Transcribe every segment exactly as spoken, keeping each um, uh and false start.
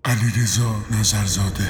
علیرضا نظرزاده.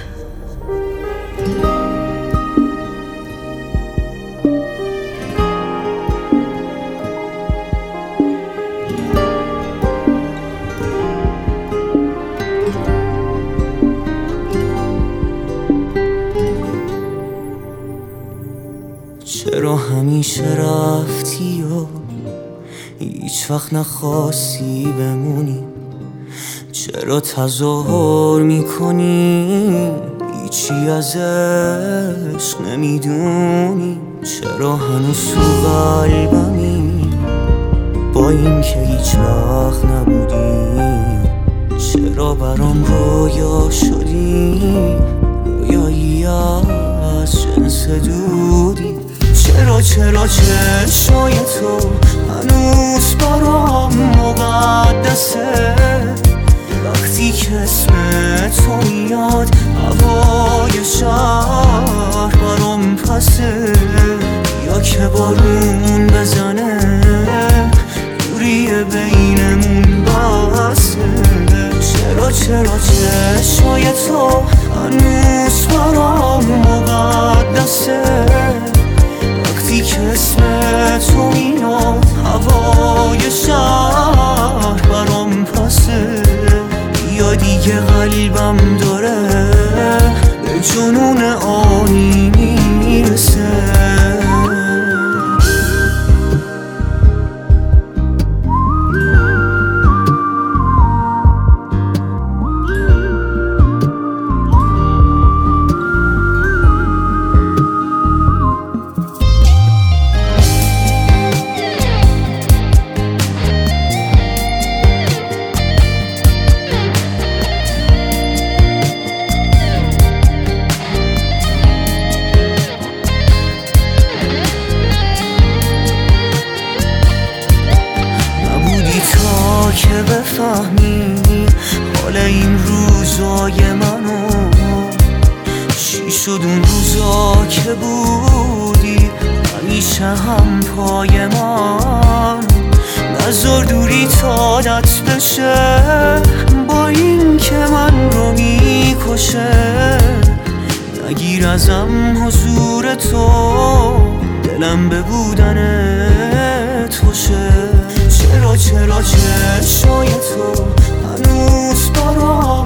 چرا همیشه رفتی و هیچ وقت نخواستی بمونی؟ چرا تظاهر میکنی هیچی از عشق نمیدونی؟ چرا هنوز تو قلبمی با این که هیچ وقت نبودی؟ چرا برام رویا شدی، رویایی از جنس دودی؟ چرا چرا چشای تو هنوز برام مقدسه؟ وقتی که اسم تو میاد هوای شهر برام پسه. یا که بارون بزنه دوری بینمون بسه. چرا چرا چشای تو هنوز برام مقدسه؟ وقتی که اسم تو میاد هوای شهر برام پسه. یا دیگه قلبم داره به جنون آنی میرسه. که بفهمی حال این روزای منو، چی شد اون روزا که بودی همیشه هم پای من؟ نذار دوری تا عادت بشه با این که من رو میکشه. نگیر ازم حضور تو، دلم به بودن توشه. چرا چرا چشای تو هنوز برام